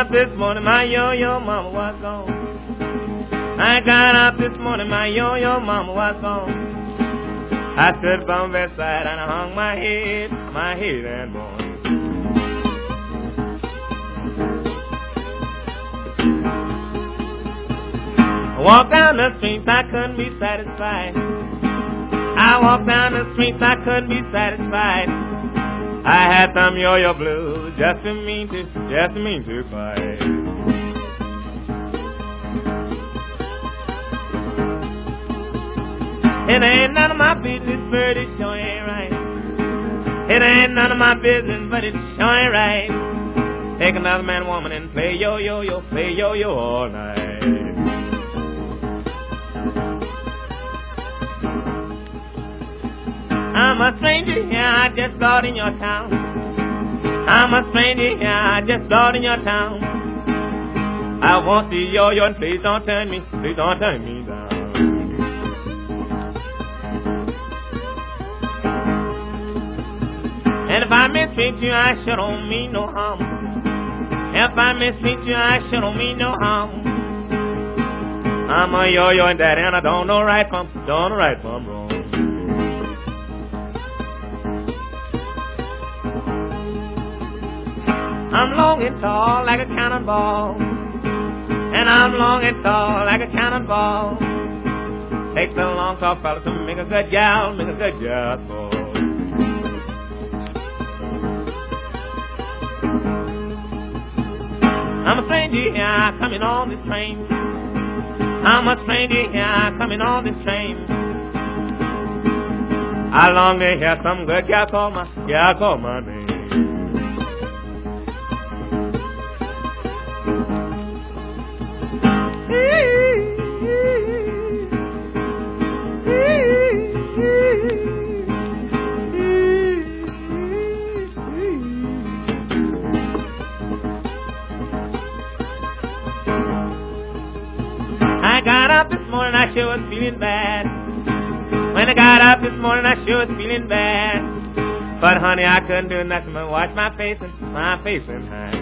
up this morning, my yo-yo mama was gone. I got up this morning, my yo-yo mama was gone. I stood from the bedside and I hung my head and mourned. I walked down the streets, I couldn't be satisfied. I walked down the streets, I couldn't be satisfied. I had some yo-yo blues, just to mean to fight. It ain't none of my business, but it sure ain't right. It ain't none of my business, but it sure ain't right. Take another man, woman, and play yo-yo, play yo-yo all night. I'm a stranger here, I just got in your town. I'm a stranger here, I just got in your town. I want to see yo-yo, and please don't turn me down. And if I mistreat you, I sure don't mean no harm. If I mistreat you, I sure don't mean no harm. I'm a yo-yo and daddy, and I don't know right from wrong. I'm long and tall like a cannonball, and I'm long and tall like a cannonball. Takes a long tall fella to make a good gal fall. I'm a stranger here coming on this train. I'm a stranger here coming on this train. I long to hear some good gal call my name. I got up this morning, I sure was feeling bad. When I got up this morning, I sure was feeling bad. But honey, I couldn't do nothing but wash my face and hide.